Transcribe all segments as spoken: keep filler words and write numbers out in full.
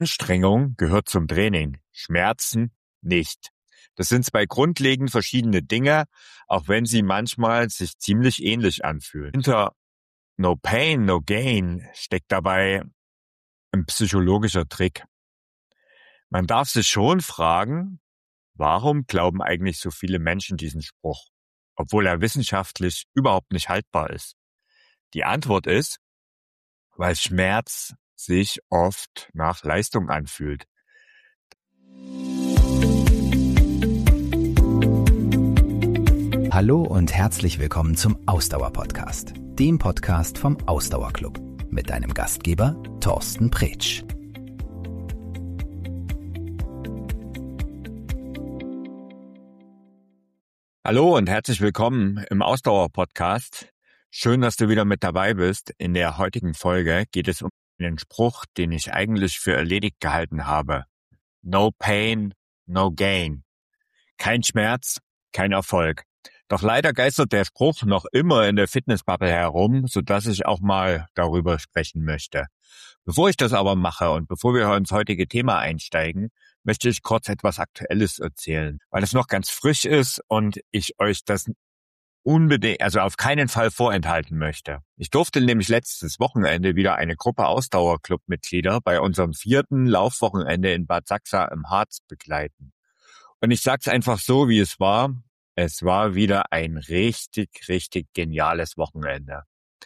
Anstrengung gehört zum Training, Schmerzen nicht. Das sind zwei grundlegend verschiedene Dinge, auch wenn sie manchmal sich ziemlich ähnlich anfühlen. Hinter No Pain, No Gain steckt dabei ein psychologischer Trick. Man darf sich schon fragen, warum glauben eigentlich so viele Menschen diesen Spruch, obwohl er wissenschaftlich überhaupt nicht haltbar ist? Die Antwort ist, weil Schmerz sich oft nach Leistung anfühlt. Hallo und herzlich willkommen zum Ausdauer-Podcast, dem Podcast vom Ausdauerclub mit deinem Gastgeber Thorsten Pretsch. Hallo und herzlich willkommen im Ausdauer-Podcast. Schön, dass du wieder mit dabei bist. In der heutigen Folge geht es um einen Spruch, den ich eigentlich für erledigt gehalten habe. No pain, no gain. Kein Schmerz, kein Erfolg. Doch leider geistert der Spruch noch immer in der Fitnessbubble herum, sodass ich auch mal darüber sprechen möchte. Bevor ich das aber mache und bevor wir ins heutige Thema einsteigen, möchte ich kurz etwas Aktuelles erzählen, weil es noch ganz frisch ist und ich euch das unbedingt, also auf keinen Fall vorenthalten möchte. Ich durfte nämlich letztes Wochenende wieder eine Gruppe Ausdauerclub-Mitglieder bei unserem vierten Laufwochenende in Bad Sachsa im Harz begleiten. Und ich sag's einfach so, wie es war. Es war wieder ein richtig, richtig geniales Wochenende.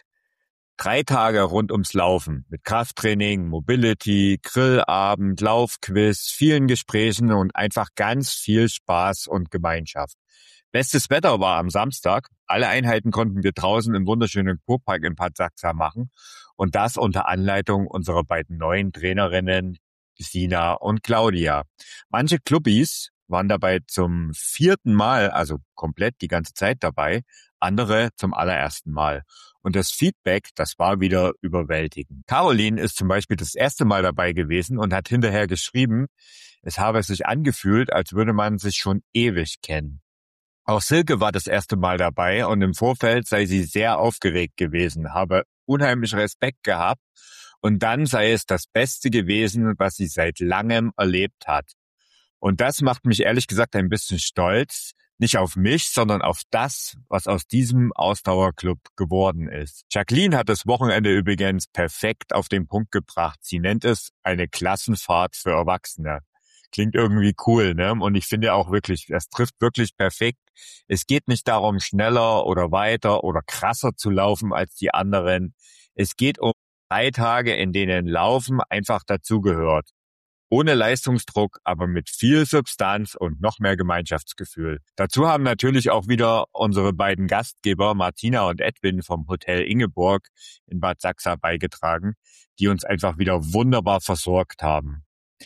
Drei Tage rund ums Laufen mit Krafttraining, Mobility, Grillabend, Laufquiz, vielen Gesprächen und einfach ganz viel Spaß und Gemeinschaft. Bestes Wetter war am Samstag. Alle Einheiten konnten wir draußen im wunderschönen Kurpark in Bad Sachsa machen und das unter Anleitung unserer beiden neuen Trainerinnen Sina und Claudia. Manche Clubbis waren dabei zum vierten Mal, also komplett die ganze Zeit dabei, andere zum allerersten Mal. Und das Feedback, das war wieder überwältigend. Caroline ist zum Beispiel das erste Mal dabei gewesen und hat hinterher geschrieben, es habe sich angefühlt, als würde man sich schon ewig kennen. Auch Silke war das erste Mal dabei und im Vorfeld sei sie sehr aufgeregt gewesen, habe unheimlich Respekt gehabt und dann sei es das Beste gewesen, was sie seit langem erlebt hat. Und das macht mich ehrlich gesagt ein bisschen stolz, nicht auf mich, sondern auf das, was aus diesem Ausdauerclub geworden ist. Jacqueline hat das Wochenende übrigens perfekt auf den Punkt gebracht. Sie nennt es eine Klassenfahrt für Erwachsene. Klingt irgendwie cool, ne? Und ich finde auch wirklich, das trifft wirklich perfekt. Es geht nicht darum, schneller oder weiter oder krasser zu laufen als die anderen. Es geht um drei Tage, in denen Laufen einfach dazugehört. Ohne Leistungsdruck, aber mit viel Substanz und noch mehr Gemeinschaftsgefühl. Dazu haben natürlich auch wieder unsere beiden Gastgeber Martina und Edwin vom Hotel Ingeborg in Bad Sachsa beigetragen, die uns einfach wieder wunderbar versorgt haben.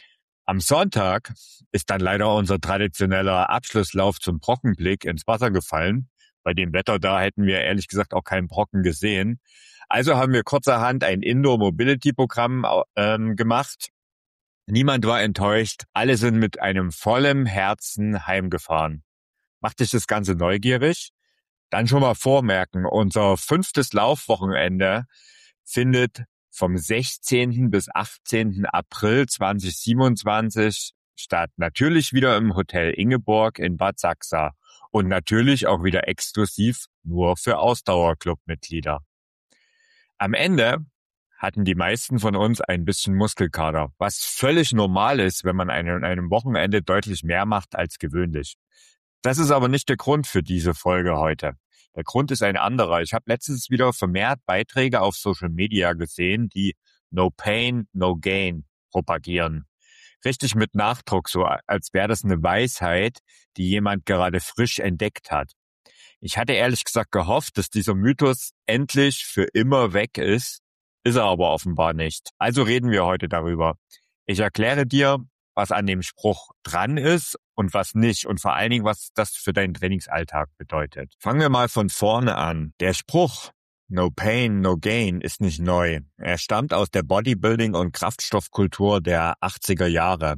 Am Sonntag ist dann leider unser traditioneller Abschlusslauf zum Brockenblick ins Wasser gefallen. Bei dem Wetter da hätten wir ehrlich gesagt auch keinen Brocken gesehen. Also haben wir kurzerhand ein Indoor-Mobility-Programm ähm, gemacht. Niemand war enttäuscht, alle sind mit einem vollen Herzen heimgefahren. Macht dich das Ganze neugierig? Dann schon mal vormerken, unser fünftes Laufwochenende findet vom sechzehnten bis achtzehnten April zweitausendsiebenundzwanzig statt. Natürlich wieder im Hotel Ingeborg in Bad Sachsa und natürlich auch wieder exklusiv nur für Ausdauerclub-Mitglieder. Am Ende hatten die meisten von uns ein bisschen Muskelkater, was völlig normal ist, wenn man an einem Wochenende deutlich mehr macht als gewöhnlich. Das ist aber nicht der Grund für diese Folge heute. Der Grund ist ein anderer. Ich habe letztens wieder vermehrt Beiträge auf Social Media gesehen, die No Pain, No Gain propagieren. Richtig mit Nachdruck, so als wäre das eine Weisheit, die jemand gerade frisch entdeckt hat. Ich hatte ehrlich gesagt gehofft, dass dieser Mythos endlich für immer weg ist. Ist er aber offenbar nicht. Also reden wir heute darüber. Ich erkläre dir, was an dem Spruch dran ist und was nicht und vor allen Dingen, was das für deinen Trainingsalltag bedeutet. Fangen wir mal von vorne an. Der Spruch No Pain, No Gain ist nicht neu. Er stammt aus der Bodybuilding- und Kraftstoffkultur der achtziger Jahre.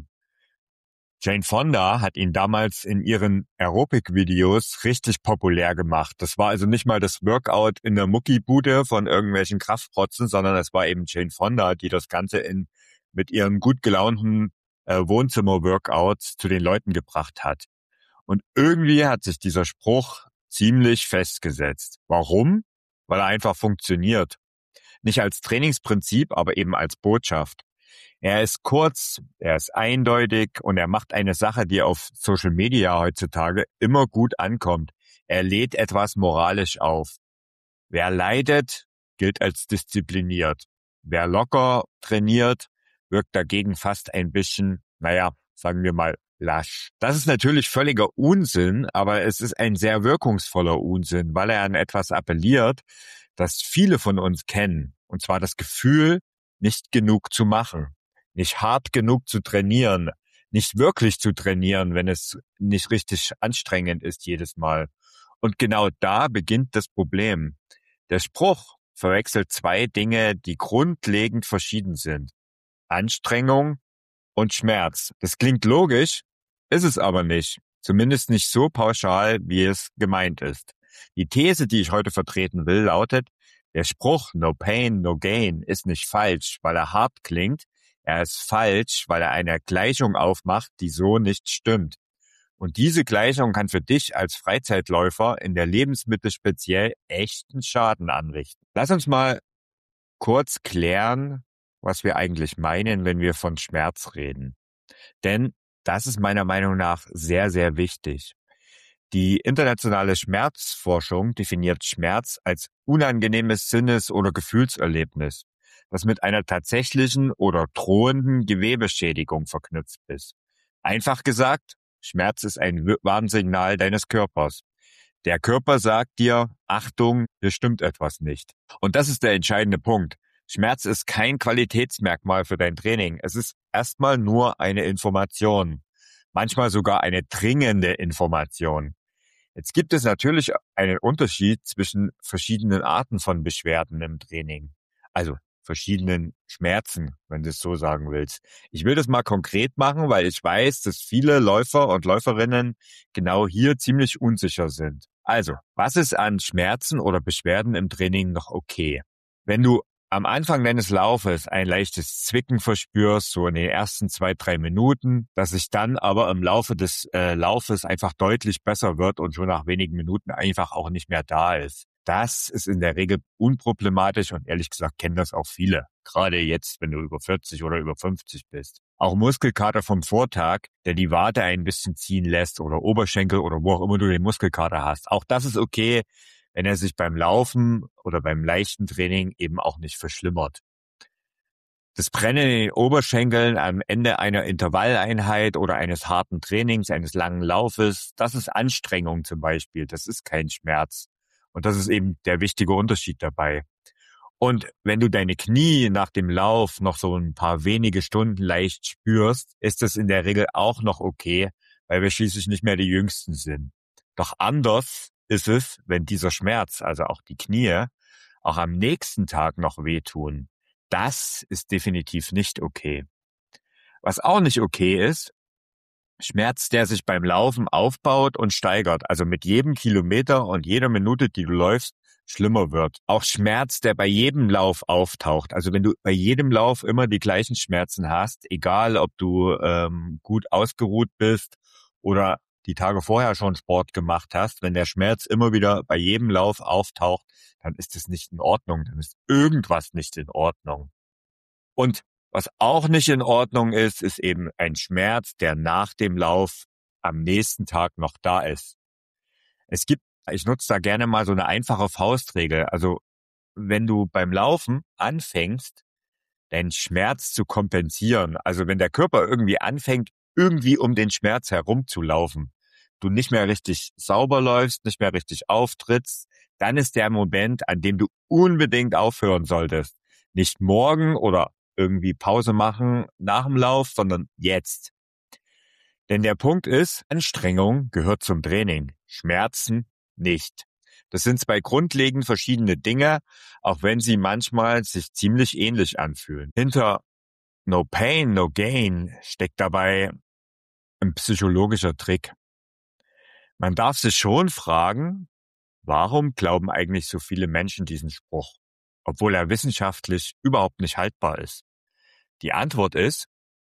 Jane Fonda hat ihn damals in ihren Aerobic-Videos richtig populär gemacht. Das war also nicht mal das Workout in der Muckibude von irgendwelchen Kraftprotzen, sondern es war eben Jane Fonda, die das Ganze in mit ihren gut gelaunten äh, Wohnzimmer-Workouts zu den Leuten gebracht hat. Und irgendwie hat sich dieser Spruch ziemlich festgesetzt. Warum? Weil er einfach funktioniert. Nicht als Trainingsprinzip, aber eben als Botschaft. Er ist kurz, er ist eindeutig und er macht eine Sache, die auf Social Media heutzutage immer gut ankommt. Er lädt etwas moralisch auf. Wer leidet, gilt als diszipliniert. Wer locker trainiert, wirkt dagegen fast ein bisschen, naja, sagen wir mal, lasch. Das ist natürlich völliger Unsinn, aber es ist ein sehr wirkungsvoller Unsinn, weil er an etwas appelliert, das viele von uns kennen. Und zwar das Gefühl, nicht genug zu machen, nicht hart genug zu trainieren, nicht wirklich zu trainieren, wenn es nicht richtig anstrengend ist jedes Mal. Und genau da beginnt das Problem. Der Spruch verwechselt zwei Dinge, die grundlegend verschieden sind. Anstrengung und Schmerz. Das klingt logisch, ist es aber nicht. Zumindest nicht so pauschal, wie es gemeint ist. Die These, die ich heute vertreten will, lautet, der Spruch No Pain, No Gain ist nicht falsch, weil er hart klingt. Er ist falsch, weil er eine Gleichung aufmacht, die so nicht stimmt. Und diese Gleichung kann für dich als Freizeitläufer in der Lebensmitte speziell echten Schaden anrichten. Lass uns mal kurz klären, was wir eigentlich meinen, wenn wir von Schmerz reden. Denn das ist meiner Meinung nach sehr, sehr wichtig. Die internationale Schmerzforschung definiert Schmerz als unangenehmes Sinnes- oder Gefühlserlebnis, das mit einer tatsächlichen oder drohenden Gewebeschädigung verknüpft ist. Einfach gesagt, Schmerz ist ein Warnsignal deines Körpers. Der Körper sagt dir, Achtung, hier stimmt etwas nicht. Und das ist der entscheidende Punkt. Schmerz ist kein Qualitätsmerkmal für dein Training. Es ist erstmal nur eine Information. Manchmal sogar eine dringende Information. Jetzt gibt es natürlich einen Unterschied zwischen verschiedenen Arten von Beschwerden im Training. Also verschiedenen Schmerzen, wenn du es so sagen willst. Ich will das mal konkret machen, weil ich weiß, dass viele Läufer und Läuferinnen genau hier ziemlich unsicher sind. Also, was ist an Schmerzen oder Beschwerden im Training noch okay? Wenn du am Anfang deines Laufes ein leichtes Zwicken verspürst, so in den ersten zwei, drei Minuten, dass sich dann aber im Laufe des äh, Laufes einfach deutlich besser wird und schon nach wenigen Minuten einfach auch nicht mehr da ist. Das ist in der Regel unproblematisch und ehrlich gesagt kennen das auch viele. Gerade jetzt, wenn du über vierzig oder über fünfzig bist. Auch Muskelkater vom Vortag, der die Wade ein bisschen ziehen lässt oder Oberschenkel oder wo auch immer du den Muskelkater hast. Auch das ist okay, wenn er sich beim Laufen oder beim leichten Training eben auch nicht verschlimmert. Das Brennen in den Oberschenkeln am Ende einer Intervalleinheit oder eines harten Trainings, eines langen Laufes, das ist Anstrengung zum Beispiel, das ist kein Schmerz. Und das ist eben der wichtige Unterschied dabei. Und wenn du deine Knie nach dem Lauf noch so ein paar wenige Stunden leicht spürst, ist das in der Regel auch noch okay, weil wir schließlich nicht mehr die Jüngsten sind. Doch anders ist es, wenn dieser Schmerz, also auch die Knie, auch am nächsten Tag noch wehtun. Das ist definitiv nicht okay. Was auch nicht okay ist, Schmerz, der sich beim Laufen aufbaut und steigert, also mit jedem Kilometer und jeder Minute, die du läufst, schlimmer wird. Auch Schmerz, der bei jedem Lauf auftaucht, also wenn du bei jedem Lauf immer die gleichen Schmerzen hast, egal ob du ähm, gut ausgeruht bist oder die Tage vorher schon Sport gemacht hast, wenn der Schmerz immer wieder bei jedem Lauf auftaucht, dann ist es nicht in Ordnung, dann ist irgendwas nicht in Ordnung. Und was auch nicht in Ordnung ist, ist eben ein Schmerz, der nach dem Lauf am nächsten Tag noch da ist. Es gibt, ich nutze da gerne mal so eine einfache Faustregel. Also wenn du beim Laufen anfängst, deinen Schmerz zu kompensieren, also wenn der Körper irgendwie anfängt, irgendwie um den Schmerz herumzulaufen, du nicht mehr richtig sauber läufst, nicht mehr richtig auftrittst, dann ist der Moment, an dem du unbedingt aufhören solltest. Nicht morgen oder irgendwie Pause machen nach dem Lauf, sondern jetzt. Denn der Punkt ist, Anstrengung gehört zum Training, Schmerzen nicht. Das sind zwei grundlegend verschiedene Dinge, auch wenn sie manchmal sich ziemlich ähnlich anfühlen. Hinter No Pain, No Gain steckt dabei ein psychologischer Trick. Man darf sich schon fragen, warum glauben eigentlich so viele Menschen diesen Spruch, obwohl er wissenschaftlich überhaupt nicht haltbar ist. Die Antwort ist,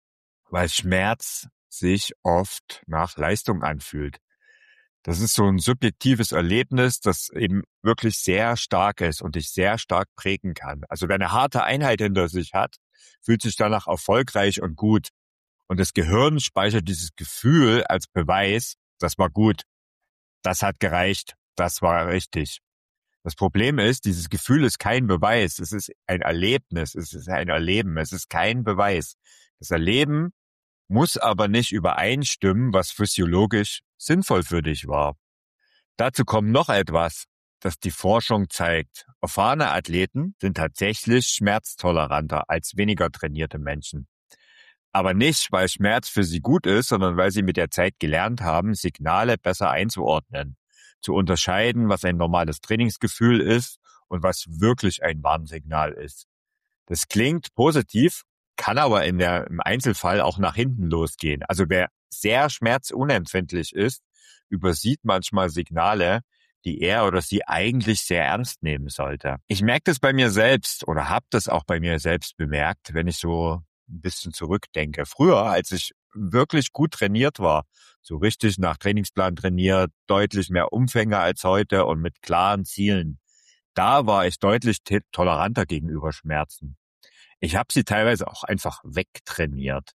weil Schmerz sich oft nach Leistung anfühlt. Das ist so ein subjektives Erlebnis, das eben wirklich sehr stark ist und dich sehr stark prägen kann. Also wer eine harte Einheit hinter sich hat, fühlt sich danach erfolgreich und gut. Und das Gehirn speichert dieses Gefühl als Beweis, das war gut, das hat gereicht, das war richtig. Das Problem ist, dieses Gefühl ist kein Beweis, es ist ein Erlebnis, es ist ein Erleben, es ist kein Beweis. Das Erleben muss aber nicht übereinstimmen, was physiologisch sinnvoll für dich war. Dazu kommt noch etwas, das die Forschung zeigt. Erfahrene Athleten sind tatsächlich schmerztoleranter als weniger trainierte Menschen. Aber nicht, weil Schmerz für sie gut ist, sondern weil sie mit der Zeit gelernt haben, Signale besser einzuordnen, zu unterscheiden, was ein normales Trainingsgefühl ist und was wirklich ein Warnsignal ist. Das klingt positiv, kann aber in der, im Einzelfall auch nach hinten losgehen. Also wer sehr schmerzunempfindlich ist, übersieht manchmal Signale, die er oder sie eigentlich sehr ernst nehmen sollte. Ich merke das bei mir selbst oder habe das auch bei mir selbst bemerkt, wenn ich so ein bisschen zurückdenke. Früher, als ich wirklich gut trainiert war, so richtig nach Trainingsplan trainiert, deutlich mehr Umfänge als heute und mit klaren Zielen, da war ich deutlich t- toleranter gegenüber Schmerzen. Ich habe sie teilweise auch einfach wegtrainiert.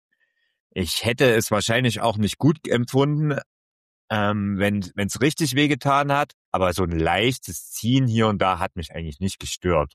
Ich hätte es wahrscheinlich auch nicht gut empfunden, ähm, wenn wenn es richtig wehgetan hat, aber so ein leichtes Ziehen hier und da hat mich eigentlich nicht gestört.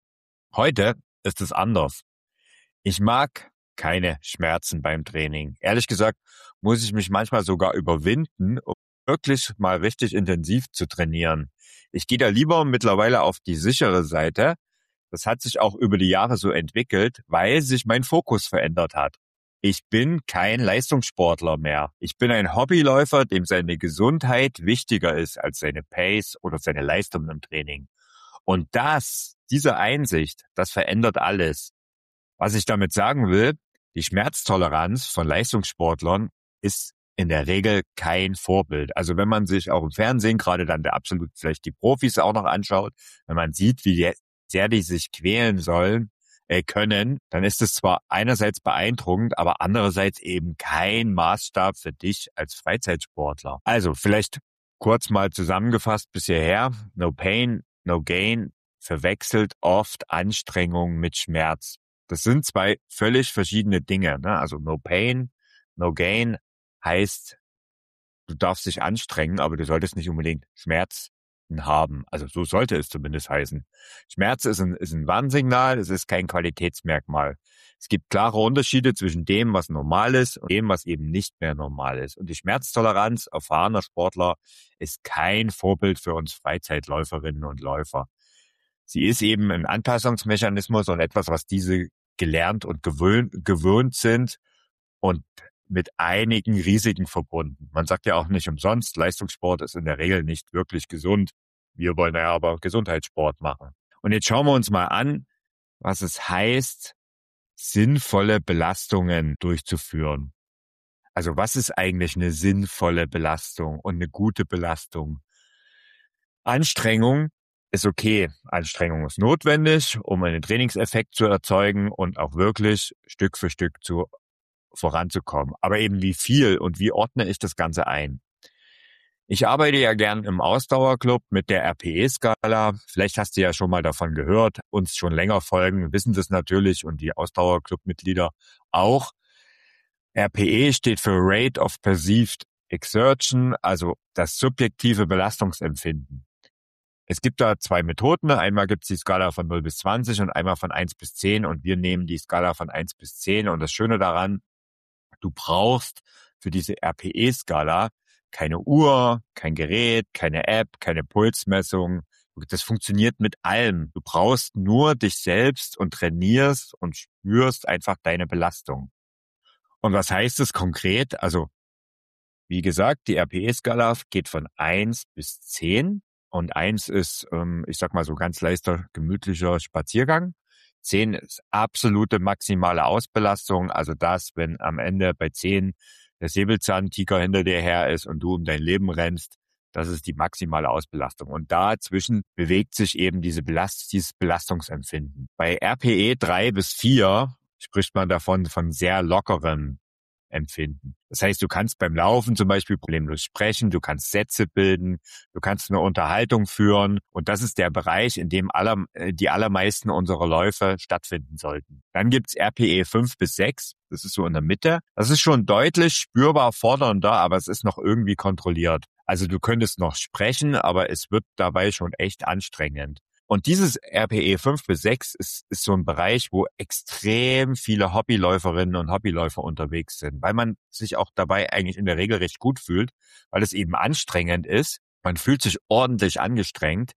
Heute ist es anders. Ich mag keine Schmerzen beim Training. Ehrlich gesagt muss ich mich manchmal sogar überwinden, um wirklich mal richtig intensiv zu trainieren. Ich gehe da lieber mittlerweile auf die sichere Seite. Das hat sich auch über die Jahre so entwickelt, weil sich mein Fokus verändert hat. Ich bin kein Leistungssportler mehr. Ich bin ein Hobbyläufer, dem seine Gesundheit wichtiger ist als seine Pace oder seine Leistung im Training. Und das, diese Einsicht, das verändert alles. Was ich damit sagen will, die Schmerztoleranz von Leistungssportlern ist in der Regel kein Vorbild. Also wenn man sich auch im Fernsehen, gerade dann der absolut vielleicht die Profis auch noch anschaut, wenn man sieht, wie sehr die sich quälen sollen, äh, können, dann ist es zwar einerseits beeindruckend, aber andererseits eben kein Maßstab für dich als Freizeitsportler. Also vielleicht kurz mal zusammengefasst bis hierher, no pain, no gain verwechselt oft Anstrengung mit Schmerz. Das sind zwei völlig verschiedene Dinge, ne? Also no pain, no gain heißt, du darfst dich anstrengen, aber du solltest nicht unbedingt Schmerz haben. Also so sollte es zumindest heißen. Schmerz ist ein, ist ein Warnsignal, es ist kein Qualitätsmerkmal. Es gibt klare Unterschiede zwischen dem, was normal ist und dem, was eben nicht mehr normal ist. Und die Schmerztoleranz erfahrener Sportler ist kein Vorbild für uns Freizeitläuferinnen und Läufer. Sie ist eben ein Anpassungsmechanismus und etwas, was diese gelernt und gewöhnt, gewöhnt sind und mit einigen Risiken verbunden. Man sagt ja auch nicht umsonst, Leistungssport ist in der Regel nicht wirklich gesund. Wir wollen ja aber Gesundheitssport machen. Und jetzt schauen wir uns mal an, was es heißt, sinnvolle Belastungen durchzuführen. Also was ist eigentlich eine sinnvolle Belastung und eine gute Belastung? Anstrengung ist okay. Anstrengung ist notwendig, um einen Trainingseffekt zu erzeugen und auch wirklich Stück für Stück zu voranzukommen. Aber eben wie viel und wie ordne ich das Ganze ein? Ich arbeite ja gern im Ausdauerclub mit der R P E-Skala. Vielleicht hast du ja schon mal davon gehört. Uns schon länger folgen, wissen das natürlich und die Ausdauerclub-Mitglieder auch. R P E steht für Rate of Perceived Exertion, also das subjektive Belastungsempfinden. Es gibt da zwei Methoden. Einmal gibt es die Skala von null bis zwanzig und einmal von eins bis zehn und wir nehmen die Skala von eins bis zehn. Und das Schöne daran, du brauchst für diese R P E-Skala keine Uhr, kein Gerät, keine App, keine Pulsmessung. Das funktioniert mit allem. Du brauchst nur dich selbst und trainierst und spürst einfach deine Belastung. Und was heißt es konkret? Also, wie gesagt, die R P E-Skala geht von eins bis zehn. Und eins ist, ich sag mal so ganz leichter, gemütlicher Spaziergang. zehn ist absolute maximale Ausbelastung. Also das, wenn am Ende bei zehn der Säbelzahntiger hinter dir her ist und du um dein Leben rennst, das ist die maximale Ausbelastung. Und dazwischen bewegt sich eben diese Belast- dieses Belastungsempfinden. Bei R P E drei bis vier spricht man davon von sehr lockerem Empfinden. Das heißt, du kannst beim Laufen zum Beispiel problemlos sprechen, du kannst Sätze bilden, du kannst eine Unterhaltung führen und das ist der Bereich, in dem aller, die allermeisten unserer Läufe stattfinden sollten. Dann gibt's R P E fünf bis sechs, das ist so in der Mitte. Das ist schon deutlich spürbar fordernder, aber es ist noch irgendwie kontrolliert. Also du könntest noch sprechen, aber es wird dabei schon echt anstrengend. Und dieses R P E fünf bis sechs ist, ist so ein Bereich, wo extrem viele Hobbyläuferinnen und Hobbyläufer unterwegs sind, weil man sich auch dabei eigentlich in der Regel recht gut fühlt, weil es eben anstrengend ist. Man fühlt sich ordentlich angestrengt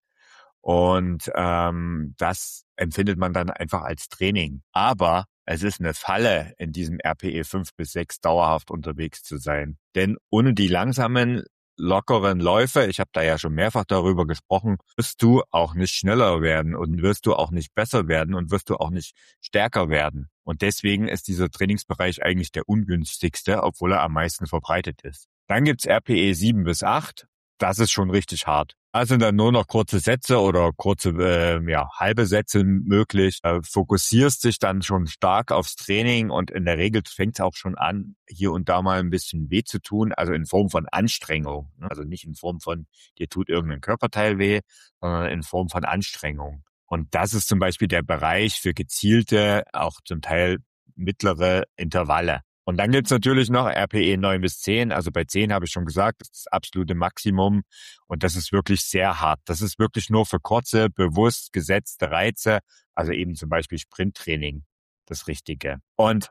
und ähm, das empfindet man dann einfach als Training. Aber es ist eine Falle, in diesem R P E fünf bis sechs dauerhaft unterwegs zu sein. Denn ohne die langsamen lockeren Läufe, ich habe da ja schon mehrfach darüber gesprochen, wirst du auch nicht schneller werden und wirst du auch nicht besser werden und wirst du auch nicht stärker werden. Und deswegen ist dieser Trainingsbereich eigentlich der ungünstigste, obwohl er am meisten verbreitet ist. Dann gibt's R P E sieben bis acht. Das ist schon richtig hart. Da sind dann nur noch kurze Sätze oder kurze, äh, ja, halbe Sätze möglich. Äh, fokussierst dich dann schon stark aufs Training und in der Regel fängt es auch schon an, hier und da mal ein bisschen weh zu tun, also in Form von Anstrengung. Ne? Also nicht in Form von, dir tut irgendein Körperteil weh, sondern in Form von Anstrengung. Und das ist zum Beispiel der Bereich für gezielte, auch zum Teil mittlere Intervalle. Und dann gibt's natürlich noch R P E neun bis zehn. Also bei zehn habe ich schon gesagt, das ist das absolute Maximum. Und das ist wirklich sehr hart. Das ist wirklich nur für kurze, bewusst gesetzte Reize. Also eben zum Beispiel Sprinttraining, das Richtige. Und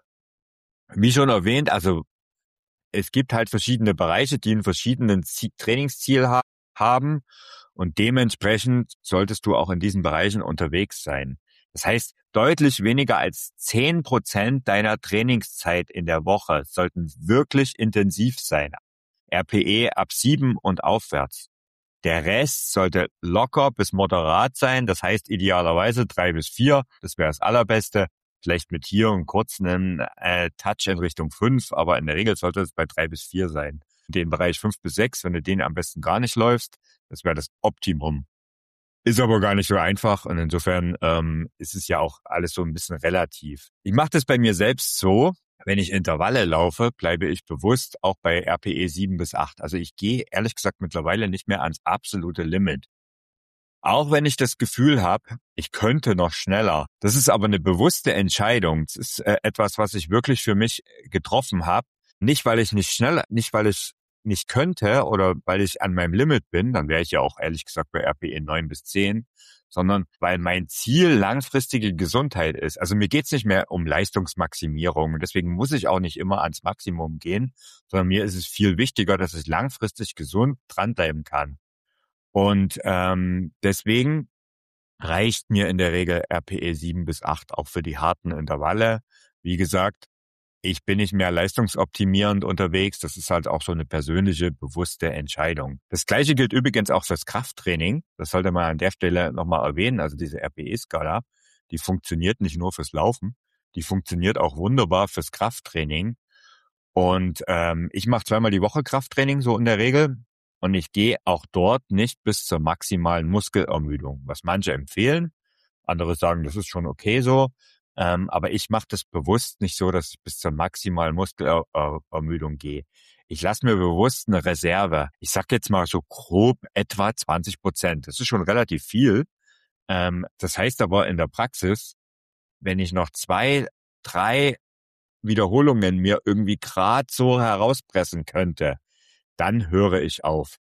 wie schon erwähnt, also es gibt halt verschiedene Bereiche, die einen verschiedenen Trainingsziel ha- haben. Und dementsprechend solltest du auch in diesen Bereichen unterwegs sein. Das heißt, deutlich weniger als zehn Prozent deiner Trainingszeit in der Woche sollten wirklich intensiv sein. R P E ab sieben und aufwärts. Der Rest sollte locker bis moderat sein. Das heißt idealerweise drei bis vier. Das wäre das Allerbeste. Vielleicht mit hier und kurz einen äh, Touch in Richtung fünf. Aber in der Regel sollte es bei drei bis vier sein. Den Bereich fünf bis sechs, wenn du den am besten gar nicht läufst, das wäre das Optimum. Ist aber gar nicht so einfach und insofern ähm, ist es ja auch alles so ein bisschen relativ. Ich mache das bei mir selbst so, wenn ich Intervalle laufe, bleibe ich bewusst auch bei R P E sieben bis acht. Also ich gehe ehrlich gesagt mittlerweile nicht mehr ans absolute Limit. Auch wenn ich das Gefühl habe, ich könnte noch schneller. Das ist aber eine bewusste Entscheidung. Das ist äh, etwas, was ich wirklich für mich getroffen habe. Nicht, weil ich nicht schnell, nicht, weil ich nicht könnte oder weil ich an meinem Limit bin, dann wäre ich ja auch ehrlich gesagt bei R P E neun bis zehn, sondern weil mein Ziel langfristige Gesundheit ist. Also mir geht's nicht mehr um Leistungsmaximierung. Deswegen muss ich auch nicht immer ans Maximum gehen, sondern mir ist es viel wichtiger, dass ich langfristig gesund dranbleiben kann. Und ähm, deswegen reicht mir in der Regel R P E sieben bis acht auch für die harten Intervalle. Wie gesagt, ich bin nicht mehr leistungsoptimierend unterwegs. Das ist halt auch so eine persönliche, bewusste Entscheidung. Das Gleiche gilt übrigens auch fürs Krafttraining. Das sollte man an der Stelle nochmal erwähnen. Also diese R P E-Skala, die funktioniert nicht nur fürs Laufen, die funktioniert auch wunderbar fürs Krafttraining. Und ähm, ich mache zweimal die Woche Krafttraining so in der Regel. Und ich gehe auch dort nicht bis zur maximalen Muskelermüdung, was manche empfehlen. Andere sagen, das ist schon okay so. Ähm, aber ich mache das bewusst nicht so, dass ich bis zur maximalen Muskelermüdung gehe. Ich lasse mir bewusst eine Reserve. Ich sag jetzt mal so grob etwa zwanzig Prozent. Das ist schon relativ viel. Ähm, das heißt aber in der Praxis, wenn ich noch zwei, drei Wiederholungen mir irgendwie gerade so herauspressen könnte, dann höre ich auf.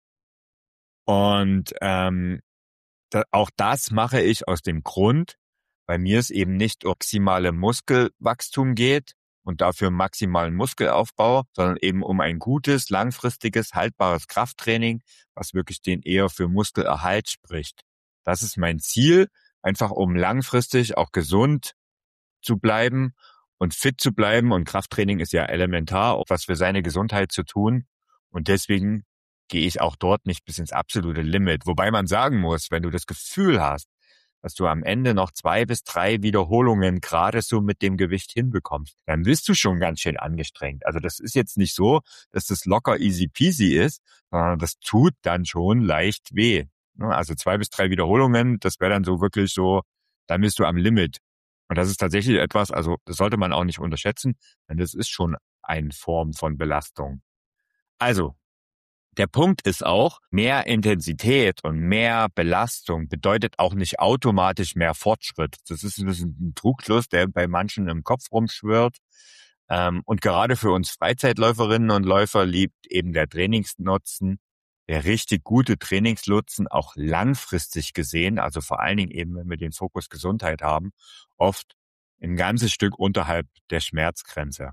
Und ähm, da, auch das mache ich aus dem Grund, bei mir es eben nicht um maximale Muskelwachstum geht und dafür maximalen Muskelaufbau, sondern eben um ein gutes, langfristiges, haltbares Krafttraining, was wirklich den eher für Muskelerhalt spricht. Das ist mein Ziel, einfach um langfristig auch gesund zu bleiben und fit zu bleiben. Und Krafttraining ist ja elementar, auch was für seine Gesundheit zu tun. Und deswegen gehe ich auch dort nicht bis ins absolute Limit. Wobei man sagen muss, wenn du das Gefühl hast, dass du am Ende noch zwei bis drei Wiederholungen gerade so mit dem Gewicht hinbekommst, dann bist du schon ganz schön angestrengt. Also das ist jetzt nicht so, dass das locker easy peasy ist, sondern das tut dann schon leicht weh. Also zwei bis drei Wiederholungen, das wäre dann so wirklich so, dann bist du am Limit. Und das ist tatsächlich etwas, also das sollte man auch nicht unterschätzen, denn das ist schon eine Form von Belastung. Also, der Punkt ist auch, mehr Intensität und mehr Belastung bedeutet auch nicht automatisch mehr Fortschritt. Das ist ein bisschen ein Trugschluss, der bei manchen im Kopf rumschwirrt. Und gerade für uns Freizeitläuferinnen und Läufer liegt eben der Trainingsnutzen, der richtig gute Trainingsnutzen auch langfristig gesehen, also vor allen Dingen eben, wenn wir den Fokus Gesundheit haben, oft ein ganzes Stück unterhalb der Schmerzgrenze.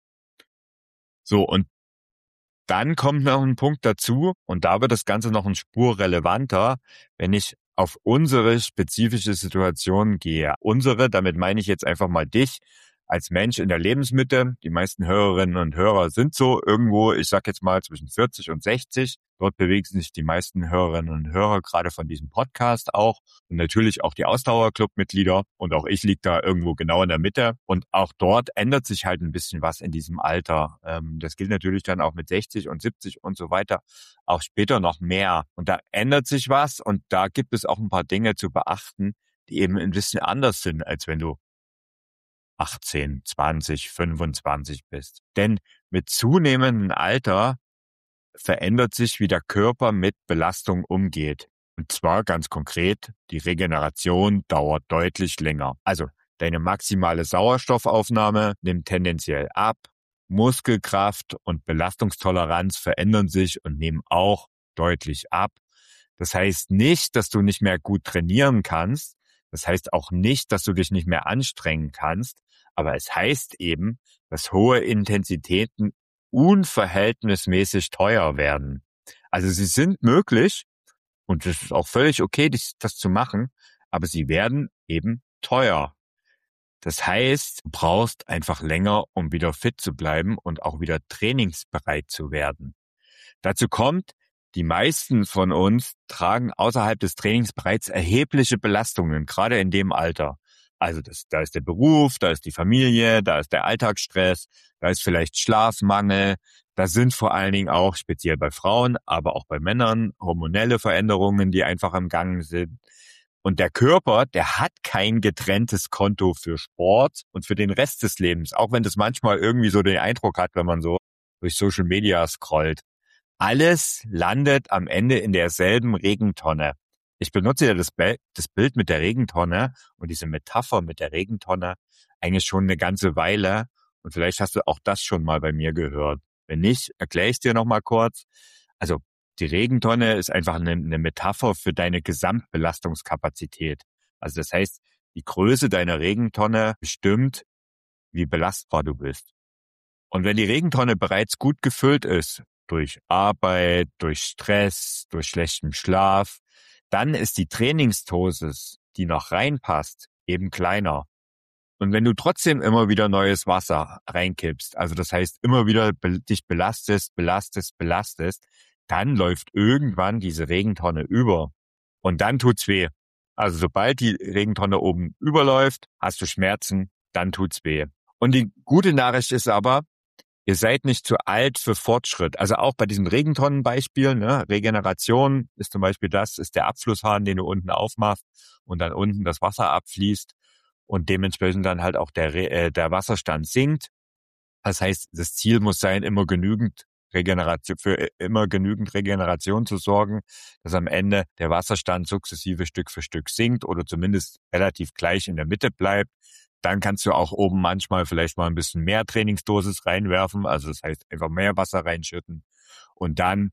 So, und dann kommt noch ein Punkt dazu, und da wird das Ganze noch eine Spur relevanter, wenn ich auf unsere spezifische Situation gehe. Unsere, damit meine ich jetzt einfach mal dich als Mensch in der Lebensmitte. Die meisten Hörerinnen und Hörer sind so irgendwo, ich sag jetzt mal zwischen vierzig und sechzig. Dort bewegen sich die meisten Hörerinnen und Hörer gerade von diesem Podcast auch. Und natürlich auch die Ausdauerclub-Mitglieder. Und auch ich liege da irgendwo genau in der Mitte. Und auch dort ändert sich halt ein bisschen was in diesem Alter. Das gilt natürlich dann auch mit sechzig und siebzig und so weiter. Auch später noch mehr. Und da ändert sich was. Und da gibt es auch ein paar Dinge zu beachten, die eben ein bisschen anders sind, als wenn du achtzehn, zwanzig, fünfundzwanzig bist. Denn mit zunehmendem Alter verändert sich, wie der Körper mit Belastung umgeht. Und zwar ganz konkret, die Regeneration dauert deutlich länger. Also deine maximale Sauerstoffaufnahme nimmt tendenziell ab, Muskelkraft und Belastungstoleranz verändern sich und nehmen auch deutlich ab. Das heißt nicht, dass du nicht mehr gut trainieren kannst. Das heißt auch nicht, dass du dich nicht mehr anstrengen kannst. Aber es heißt eben, dass hohe Intensitäten unverhältnismäßig teuer werden. Also sie sind möglich und es ist auch völlig okay, das zu machen, aber sie werden eben teuer. Das heißt, du brauchst einfach länger, um wieder fit zu bleiben und auch wieder trainingsbereit zu werden. Dazu kommt, die meisten von uns tragen außerhalb des Trainings bereits erhebliche Belastungen, gerade in dem Alter. Also das, da ist der Beruf, da ist die Familie, da ist der Alltagsstress, da ist vielleicht Schlafmangel, da sind vor allen Dingen auch, speziell bei Frauen, aber auch bei Männern, hormonelle Veränderungen, die einfach im Gang sind. Und der Körper, der hat kein getrenntes Konto für Sport und für den Rest des Lebens, auch wenn das manchmal irgendwie so den Eindruck hat, wenn man so durch Social Media scrollt. Alles landet am Ende in derselben Regentonne. Ich benutze ja das, Be- das Bild mit der Regentonne und diese Metapher mit der Regentonne eigentlich schon eine ganze Weile. Und vielleicht hast du auch das schon mal bei mir gehört. Wenn nicht, erkläre ich es dir nochmal kurz. Also die Regentonne ist einfach eine, eine Metapher für deine Gesamtbelastungskapazität. Also das heißt, die Größe deiner Regentonne bestimmt, wie belastbar du bist. Und wenn die Regentonne bereits gut gefüllt ist, durch Arbeit, durch Stress, durch schlechten Schlaf, dann ist die Trainingsdosis, die noch reinpasst, eben kleiner. Und wenn du trotzdem immer wieder neues Wasser reinkippst, also das heißt immer wieder be- dich belastest, belastest, belastest, dann läuft irgendwann diese Regentonne über. Und dann tut's weh. Also sobald die Regentonne oben überläuft, hast du Schmerzen, dann tut's weh. Und die gute Nachricht ist aber, ihr seid nicht zu alt für Fortschritt. Also auch bei diesem Regentonnenbeispiel, ne, Regeneration ist zum Beispiel das, ist der Abflusshahn, den du unten aufmachst und dann unten das Wasser abfließt und dementsprechend dann halt auch der, äh, der Wasserstand sinkt. Das heißt, das Ziel muss sein, immer genügend Regeneration, für immer genügend Regeneration zu sorgen, dass am Ende der Wasserstand sukzessive Stück für Stück sinkt oder zumindest relativ gleich in der Mitte bleibt. Dann kannst du auch oben manchmal vielleicht mal ein bisschen mehr Trainingsdosis reinwerfen, also das heißt einfach mehr Wasser reinschütten und dann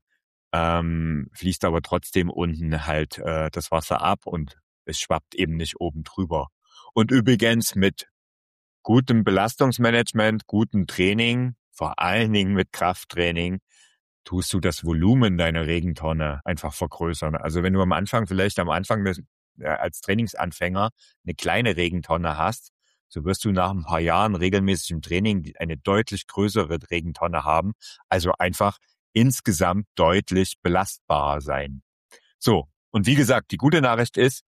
ähm, fließt aber trotzdem unten halt äh, das Wasser ab und es schwappt eben nicht oben drüber. Und übrigens mit gutem Belastungsmanagement, gutem Training, vor allen Dingen mit Krafttraining, tust du das Volumen deiner Regentonne einfach vergrößern. Also wenn du am Anfang vielleicht am Anfang des, äh, als Trainingsanfänger eine kleine Regentonne hast, so wirst du nach ein paar Jahren regelmäßigem Training eine deutlich größere Regentonne haben, also einfach insgesamt deutlich belastbarer sein. So, und wie gesagt, die gute Nachricht ist,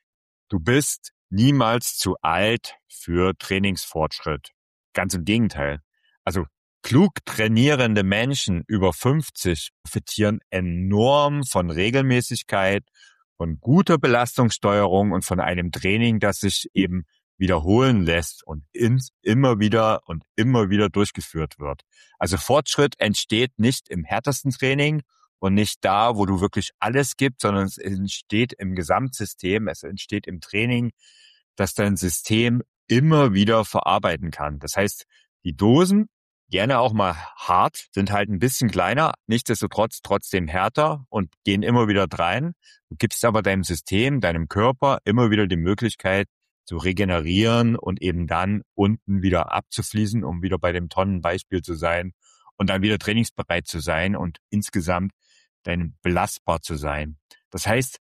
du bist niemals zu alt für Trainingsfortschritt. Ganz im Gegenteil. Also klug trainierende Menschen über fünfzig profitieren enorm von Regelmäßigkeit, von guter Belastungssteuerung und von einem Training, das sich eben wiederholen lässt und ins, immer wieder und immer wieder durchgeführt wird. Also Fortschritt entsteht nicht im härtesten Training und nicht da, wo du wirklich alles gibst, sondern es entsteht im Gesamtsystem, es entsteht im Training, dass dein System immer wieder verarbeiten kann. Das heißt, die Dosen, gerne auch mal hart, sind halt ein bisschen kleiner, nichtsdestotrotz trotzdem härter und gehen immer wieder rein. Du gibst aber deinem System, deinem Körper immer wieder die Möglichkeit zu regenerieren und eben dann unten wieder abzufließen, um wieder bei dem Tonnenbeispiel zu sein und dann wieder trainingsbereit zu sein und insgesamt dann belastbar zu sein. Das heißt,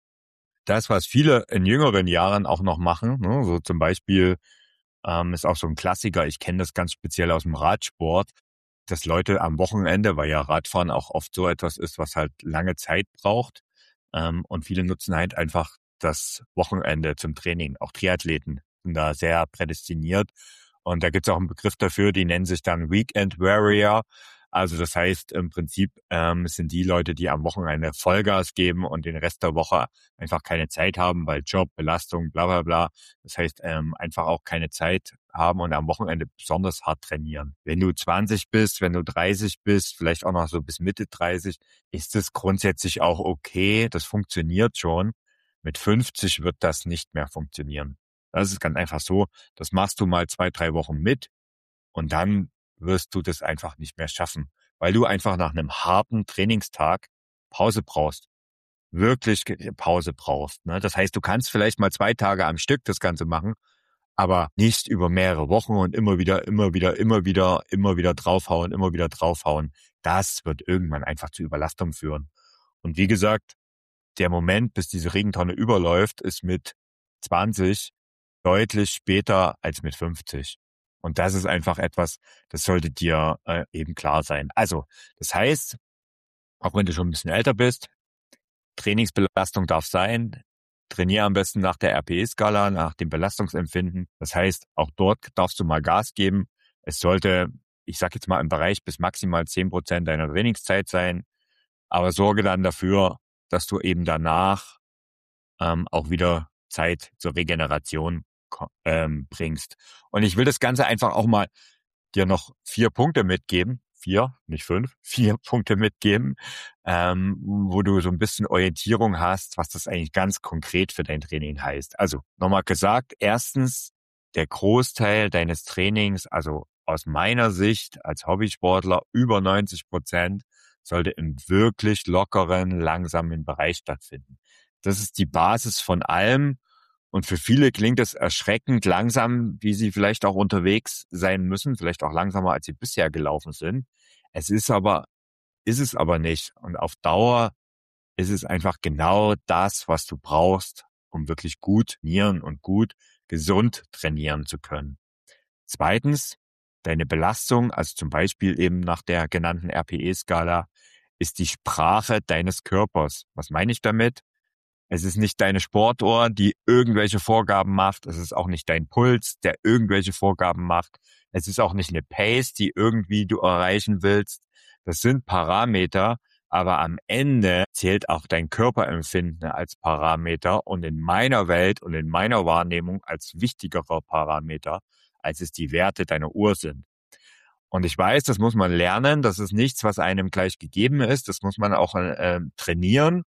das, was viele in jüngeren Jahren auch noch machen, ne, so zum Beispiel ähm, ist auch so ein Klassiker, ich kenne das ganz speziell aus dem Radsport, dass Leute am Wochenende, weil ja Radfahren auch oft so etwas ist, was halt lange Zeit braucht, ähm, und viele nutzen halt einfach das Wochenende zum Training. Auch Triathleten sind da sehr prädestiniert. Und da gibt es auch einen Begriff dafür, die nennen sich dann Weekend Warrior. Also das heißt im Prinzip ähm, sind die Leute, die am Wochenende Vollgas geben und den Rest der Woche einfach keine Zeit haben, weil Job, Belastung, bla bla bla. Das heißt ähm, einfach auch keine Zeit haben und am Wochenende besonders hart trainieren. Wenn du zwanzig bist, wenn du dreißig bist, vielleicht auch noch so bis Mitte dreißig, ist es grundsätzlich auch okay. Das funktioniert schon. Mit fünfzig wird das nicht mehr funktionieren. Das ist ganz einfach so. Das machst du mal zwei, drei Wochen mit und dann wirst du das einfach nicht mehr schaffen, weil du einfach nach einem harten Trainingstag Pause brauchst. Wirklich Pause brauchst. Ne? Das heißt, du kannst vielleicht mal zwei Tage am Stück das Ganze machen, aber nicht über mehrere Wochen und immer wieder, immer wieder, immer wieder, immer wieder draufhauen, immer wieder draufhauen. Das wird irgendwann einfach zu Überlastung führen. Und wie gesagt, der Moment, bis diese Regentonne überläuft, ist mit zwanzig deutlich später als mit fünfzig. Und das ist einfach etwas, das sollte dir äh, eben klar sein. Also, das heißt, auch wenn du schon ein bisschen älter bist, Trainingsbelastung darf sein. Trainiere am besten nach der R P E-Skala, nach dem Belastungsempfinden. Das heißt, auch dort darfst du mal Gas geben. Es sollte, ich sag jetzt mal, im Bereich bis maximal zehn Prozent deiner Trainingszeit sein. Aber sorge dann dafür, dass du eben danach ähm, auch wieder Zeit zur Regeneration ähm, bringst. Und ich will das Ganze einfach auch mal dir noch vier Punkte mitgeben. Vier, nicht fünf, vier Punkte mitgeben, ähm, wo du so ein bisschen Orientierung hast, was das eigentlich ganz konkret für dein Training heißt. Also nochmal gesagt, erstens, der Großteil deines Trainings, also aus meiner Sicht als Hobbysportler, über neunzig Prozent, sollte im wirklich lockeren, langsamen Bereich stattfinden. Das ist die Basis von allem. Und für viele klingt es erschreckend langsam, wie sie vielleicht auch unterwegs sein müssen, vielleicht auch langsamer, als sie bisher gelaufen sind. Es ist aber, ist es aber nicht. Und auf Dauer ist es einfach genau das, was du brauchst, um wirklich gut trainieren und gut gesund trainieren zu können. Zweitens, deine Belastung, also zum Beispiel eben nach der genannten R P E-Skala, ist die Sprache deines Körpers. Was meine ich damit? Es ist nicht deine Sportuhr, die irgendwelche Vorgaben macht. Es ist auch nicht dein Puls, der irgendwelche Vorgaben macht. Es ist auch nicht eine Pace, die irgendwie du erreichen willst. Das sind Parameter, aber am Ende zählt auch dein Körperempfinden als Parameter und in meiner Welt und in meiner Wahrnehmung als wichtigerer Parameter, als es die Werte deiner Uhr sind. Und ich weiß, das muss man lernen. Das ist nichts, was einem gleich gegeben ist. Das muss man auch äh, trainieren.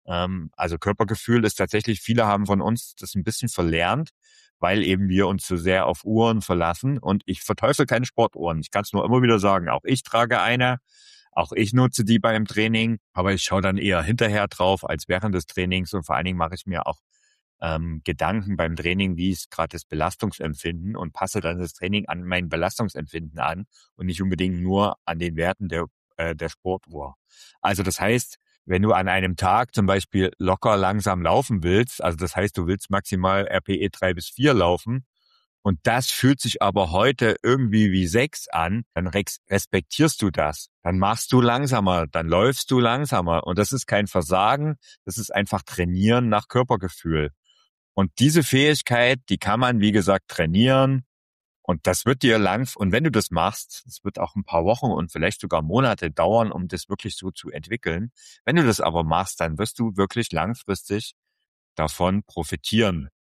Also Körpergefühl ist tatsächlich, viele haben von uns das ein bisschen verlernt, weil eben wir uns zu sehr auf Uhren verlassen. Und ich verteufel keine Sportuhren. Ich kann es nur immer wieder sagen. Auch ich trage eine, auch ich nutze die beim Training, aber ich schaue dann eher hinterher drauf als während des Trainings. Und vor allen Dingen mache ich mir auch ähm, Gedanken beim Training, wie ist gerade das Belastungsempfinden und passe dann das Training an mein Belastungsempfinden an und nicht unbedingt nur an den Werten der, äh, der Sportuhr. Also das heißt, wenn du an einem Tag zum Beispiel locker langsam laufen willst, also das heißt, du willst maximal R P E drei bis vier laufen und das fühlt sich aber heute irgendwie wie sechs an, dann respektierst du das. Dann machst du langsamer, dann läufst du langsamer und das ist kein Versagen, das ist einfach Trainieren nach Körpergefühl. Und diese Fähigkeit, die kann man, wie gesagt, trainieren. Und das wird dir lang, und wenn du das machst, es wird auch ein paar Wochen und vielleicht sogar Monate dauern, um das wirklich so zu entwickeln. Wenn du das aber machst, dann wirst du wirklich langfristig davon profitieren.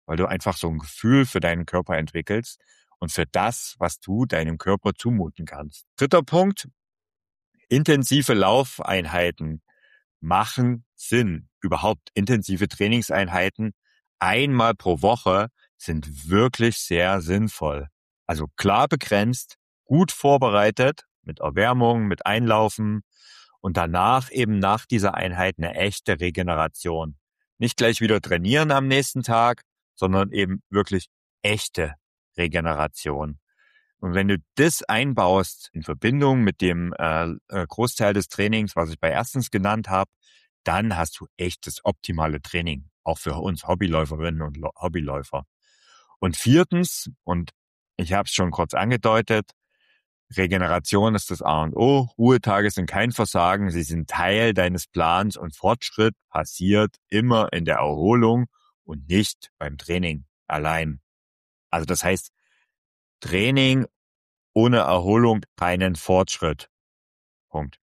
weil du einfach so ein Gefühl für deinen Körper entwickelst und für das, was du deinem Körper zumuten kannst. Dritter Punkt, intensive Laufeinheiten machen Sinn. Überhaupt intensive Trainingseinheiten einmal pro Woche sind wirklich sehr sinnvoll. Also klar begrenzt, gut vorbereitet, mit Erwärmung, mit Einlaufen und danach eben nach dieser Einheit eine echte Regeneration. Nicht gleich wieder trainieren am nächsten Tag, sondern eben wirklich echte Regeneration. Und wenn du das einbaust in Verbindung mit dem äh, Großteil des Trainings, was ich bei erstens genannt habe, dann hast du echt das optimale Training, auch für uns Hobbyläuferinnen und Hobbyläufer. Und viertens, und ich habe es schon kurz angedeutet, Regeneration ist das A und O. Ruhetage sind kein Versagen, sie sind Teil deines Plans und Fortschritt passiert immer in der Erholung und nicht beim Training allein. Also das heißt, Training ohne Erholung keinen Fortschritt. Punkt.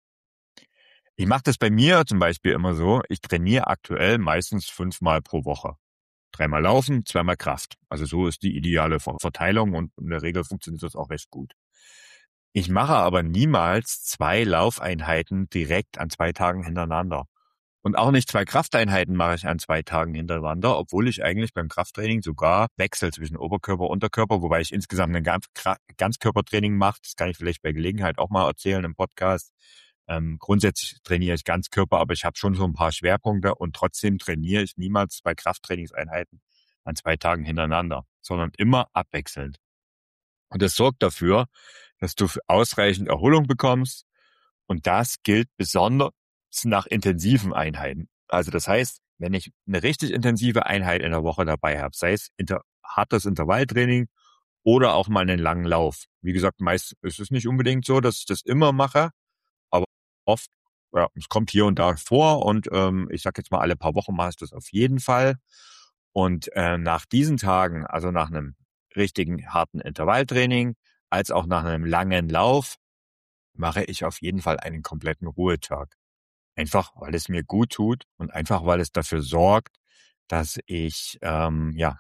Ich mache das bei mir zum Beispiel immer so, ich trainiere aktuell meistens fünfmal pro Woche. Dreimal Laufen, zweimal Kraft. Also so ist die ideale Verteilung und in der Regel funktioniert das auch recht gut. Ich mache aber niemals zwei Laufeinheiten direkt an zwei Tagen hintereinander. Und auch nicht zwei Krafteinheiten mache ich an zwei Tagen hintereinander, obwohl ich eigentlich beim Krafttraining sogar wechsle zwischen Oberkörper und Unterkörper, wobei ich insgesamt ein Ganzkörpertraining mache. Das kann ich vielleicht bei Gelegenheit auch mal erzählen im Podcast. Ähm, grundsätzlich trainiere ich Ganzkörper, aber ich habe schon so ein paar Schwerpunkte und trotzdem trainiere ich niemals zwei Krafttrainingseinheiten an zwei Tagen hintereinander, sondern immer abwechselnd. Und das sorgt dafür, dass du ausreichend Erholung bekommst und das gilt besonders nach intensiven Einheiten. Also das heißt, wenn ich eine richtig intensive Einheit in der Woche dabei habe, sei es inter- hartes Intervalltraining oder auch mal einen langen Lauf. Wie gesagt, meist ist es nicht unbedingt so, dass ich das immer mache, aber oft, ja, es kommt hier und da vor und ähm, ich sag jetzt mal, alle paar Wochen mache ich das auf jeden Fall. Und äh, nach diesen Tagen, also nach einem richtigen harten Intervalltraining, als auch nach einem langen Lauf, mache ich auf jeden Fall einen kompletten Ruhetag. Einfach, weil es mir gut tut und einfach, weil es dafür sorgt, dass ich ähm, ja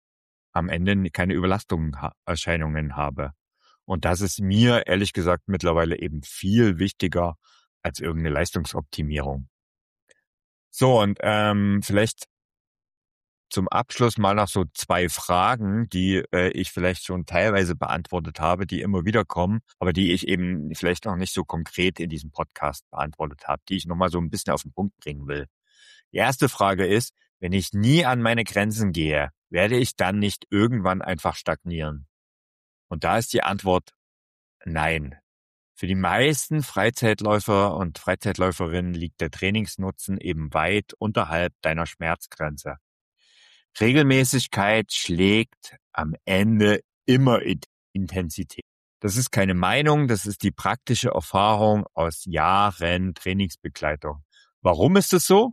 am Ende keine Überlastungserscheinungen habe. Und das ist mir ehrlich gesagt mittlerweile eben viel wichtiger als irgendeine Leistungsoptimierung. So, und ähm, vielleicht zum Abschluss mal noch so zwei Fragen, die äh, ich vielleicht schon teilweise beantwortet habe, die immer wieder kommen, aber die ich eben vielleicht noch nicht so konkret in diesem Podcast beantwortet habe, die ich nochmal so ein bisschen auf den Punkt bringen will. Die erste Frage ist, wenn ich nie an meine Grenzen gehe, werde ich dann nicht irgendwann einfach stagnieren? Und da ist die Antwort nein. Für die meisten Freizeitläufer und Freizeitläuferinnen liegt der Trainingsnutzen eben weit unterhalb deiner Schmerzgrenze. Regelmäßigkeit schlägt am Ende immer Intensität. Das ist keine Meinung, das ist die praktische Erfahrung aus Jahren Trainingsbegleitung. Warum ist es so?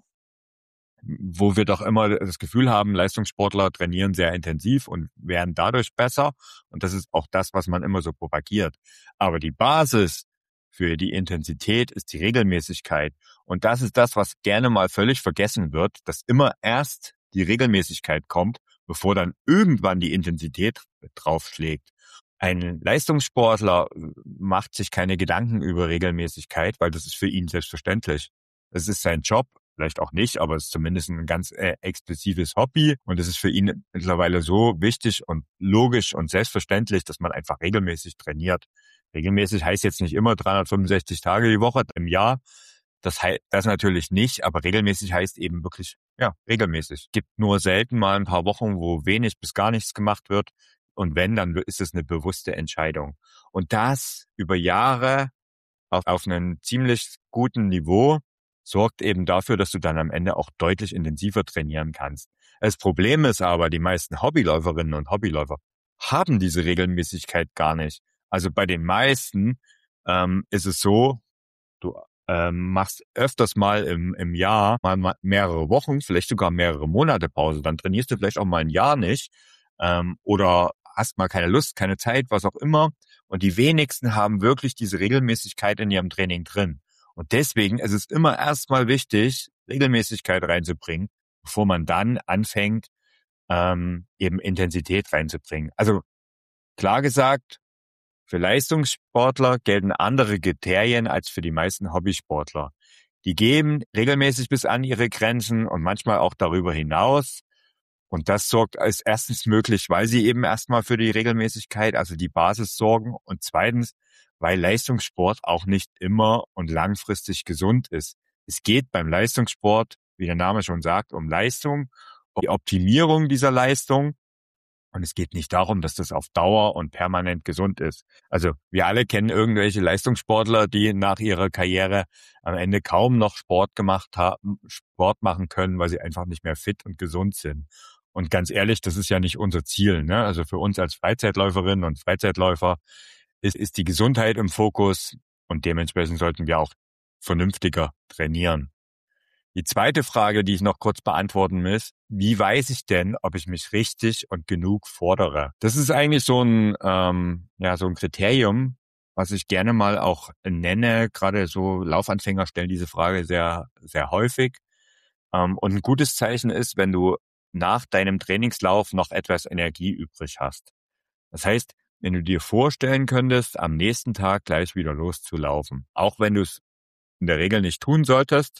Wo wir doch immer das Gefühl haben, Leistungssportler trainieren sehr intensiv und werden dadurch besser. Und das ist auch das, was man immer so propagiert. Aber die Basis für die Intensität ist die Regelmäßigkeit. Und das ist das, was gerne mal völlig vergessen wird, dass immer erst die Regelmäßigkeit kommt, bevor dann irgendwann die Intensität draufschlägt. Ein Leistungssportler macht sich keine Gedanken über Regelmäßigkeit, weil das ist für ihn selbstverständlich. Das ist sein Job, vielleicht auch nicht, aber es ist zumindest ein ganz äh, exklusives Hobby und es ist für ihn mittlerweile so wichtig und logisch und selbstverständlich, dass man einfach regelmäßig trainiert. Regelmäßig heißt jetzt nicht immer dreihundertfünfundsechzig Tage die Woche im Jahr. Das heißt das natürlich nicht, aber regelmäßig heißt eben wirklich, ja, regelmäßig. Es gibt nur selten mal ein paar Wochen, wo wenig bis gar nichts gemacht wird. Und wenn, dann ist es eine bewusste Entscheidung. Und das über Jahre auf, auf einem ziemlich guten Niveau sorgt eben dafür, dass du dann am Ende auch deutlich intensiver trainieren kannst. Das Problem ist aber, die meisten Hobbyläuferinnen und Hobbyläufer haben diese Regelmäßigkeit gar nicht. Also bei den meisten ähm, ist es so, du ähm, machst öfters mal im, im Jahr mal, mal mehrere Wochen, vielleicht sogar mehrere Monate Pause. Dann trainierst du vielleicht auch mal ein Jahr nicht ähm, oder hast mal keine Lust, keine Zeit, was auch immer. Und die wenigsten haben wirklich diese Regelmäßigkeit in ihrem Training drin. Und deswegen ist es immer erstmal wichtig, Regelmäßigkeit reinzubringen, bevor man dann anfängt, ähm, eben Intensität reinzubringen. Also klar gesagt, für Leistungssportler gelten andere Kriterien als für die meisten Hobbysportler. Die gehen regelmäßig bis an ihre Grenzen und manchmal auch darüber hinaus. Und das sorgt als erstens möglich, weil sie eben erstmal für die Regelmäßigkeit, also die Basis sorgen. Und zweitens, weil Leistungssport auch nicht immer und langfristig gesund ist. Es geht beim Leistungssport, wie der Name schon sagt, um Leistung, um die Optimierung dieser Leistung. Und es geht nicht darum, dass das auf Dauer und permanent gesund ist. Also wir alle kennen irgendwelche Leistungssportler, die nach ihrer Karriere am Ende kaum noch Sport gemacht haben, Sport machen können, weil sie einfach nicht mehr fit und gesund sind. Und ganz ehrlich, das ist ja nicht unser Ziel, ne? Also für uns als Freizeitläuferinnen und Freizeitläufer ist, ist die Gesundheit im Fokus und dementsprechend sollten wir auch vernünftiger trainieren. Die zweite Frage, die ich noch kurz beantworten muss, wie weiß ich denn, ob ich mich richtig und genug fordere? Das ist eigentlich so ein, ähm, ja, so ein Kriterium, was ich gerne mal auch nenne. Gerade so Laufanfänger stellen diese Frage sehr, sehr häufig. Ähm, und ein gutes Zeichen ist, wenn du nach deinem Trainingslauf noch etwas Energie übrig hast. Das heißt, wenn du dir vorstellen könntest, am nächsten Tag gleich wieder loszulaufen, auch wenn du es in der Regel nicht tun solltest.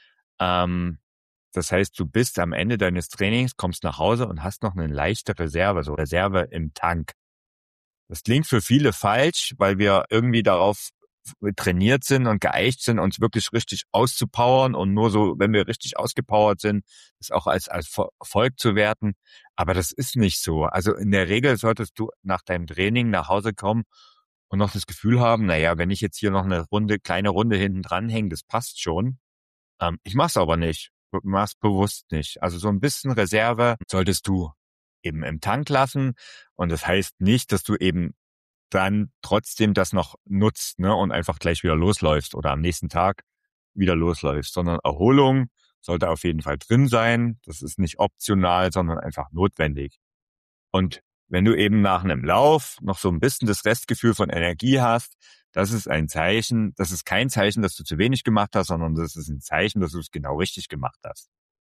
Ähm, das heißt, du bist am Ende deines Trainings, kommst nach Hause und hast noch eine leichte Reserve, so Reserve im Tank. Das klingt für viele falsch, weil wir irgendwie darauf trainiert sind und geeicht sind, uns wirklich richtig auszupowern und nur so, wenn wir richtig ausgepowert sind, das auch als, als Erfolg zu werten. Aber das ist nicht so. Also in der Regel solltest du nach deinem Training nach Hause kommen und noch das Gefühl haben, naja, wenn ich jetzt hier noch eine Runde, kleine Runde hinten dran hänge, das passt schon. Ähm, ich mach's aber nicht. Ich mach's bewusst nicht. Also so ein bisschen Reserve solltest du eben im Tank lassen. Und das heißt nicht, dass du eben dann trotzdem das noch nutzt, ne, und einfach gleich wieder losläufst oder am nächsten Tag wieder losläufst, sondern Erholung sollte auf jeden Fall drin sein. Das ist nicht optional, sondern einfach notwendig. Und wenn du eben nach einem Lauf noch so ein bisschen das Restgefühl von Energie hast, das ist ein Zeichen, das ist kein Zeichen, dass du zu wenig gemacht hast, sondern das ist ein Zeichen, dass du es genau richtig gemacht hast.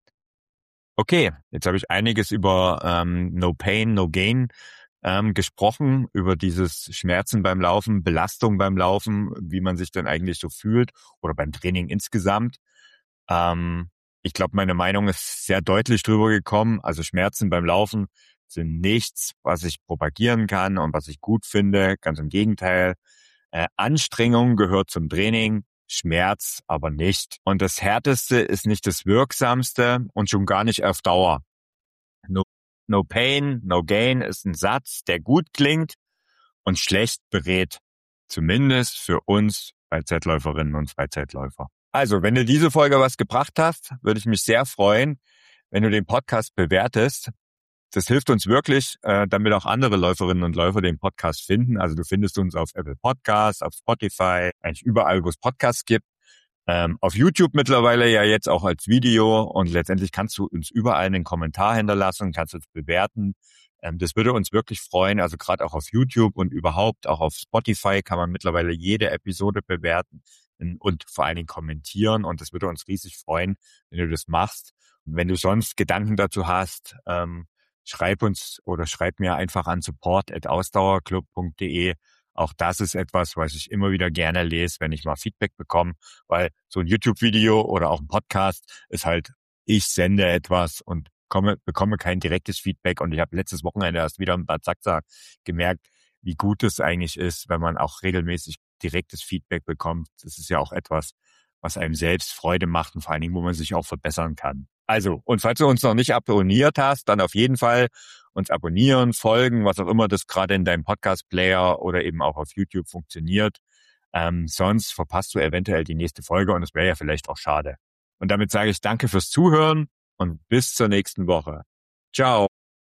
Okay, jetzt habe ich einiges über ähm, No Pain, No Gain ähm, gesprochen, über dieses Schmerzen beim Laufen, Belastung beim Laufen, wie man sich denn eigentlich so fühlt oder beim Training insgesamt. Ähm, ich glaube, meine Meinung ist sehr deutlich drüber gekommen. Also Schmerzen beim Laufen sind nichts, was ich propagieren kann und was ich gut finde. Ganz im Gegenteil. Äh, Anstrengung gehört zum Training, Schmerz aber nicht. Und das Härteste ist nicht das Wirksamste und schon gar nicht auf Dauer. No, no pain, no gain ist ein Satz, der gut klingt und schlecht berät. Zumindest für uns Freizeitläuferinnen und Freizeitläufer. Also, wenn dir diese Folge was gebracht hast, würde ich mich sehr freuen, wenn du den Podcast bewertest. Das hilft uns wirklich, äh, damit auch andere Läuferinnen und Läufer den Podcast finden. Also du findest uns auf Apple Podcasts, auf Spotify, eigentlich überall, wo es Podcasts gibt. Ähm, auf YouTube mittlerweile ja jetzt auch als Video und letztendlich kannst du uns überall einen Kommentar hinterlassen, kannst uns bewerten. Ähm, das würde uns wirklich freuen, also gerade auch auf YouTube und überhaupt auch auf Spotify kann man mittlerweile jede Episode bewerten und vor allen Dingen kommentieren und das würde uns riesig freuen, wenn du das machst. Und wenn du sonst Gedanken dazu hast, ähm, schreib uns oder schreib mir einfach an support at ausdauerclub punkt de. Auch das ist etwas, was ich immer wieder gerne lese, wenn ich mal Feedback bekomme, weil so ein YouTube-Video oder auch ein Podcast ist halt, ich sende etwas und komme, bekomme kein direktes Feedback. Und ich habe letztes Wochenende erst wieder ein paar Zack gemerkt, wie gut es eigentlich ist, wenn man auch regelmäßig direktes Feedback bekommt. Das ist ja auch etwas, was einem selbst Freude macht und vor allen Dingen, wo man sich auch verbessern kann. Also, und falls du uns noch nicht abonniert hast, dann auf jeden Fall uns abonnieren, folgen, was auch immer das gerade in deinem Podcast-Player oder eben auch auf YouTube funktioniert. Ähm, sonst verpasst du eventuell die nächste Folge und das wäre ja vielleicht auch schade. Und damit sage ich danke fürs Zuhören und bis zur nächsten Woche. Ciao.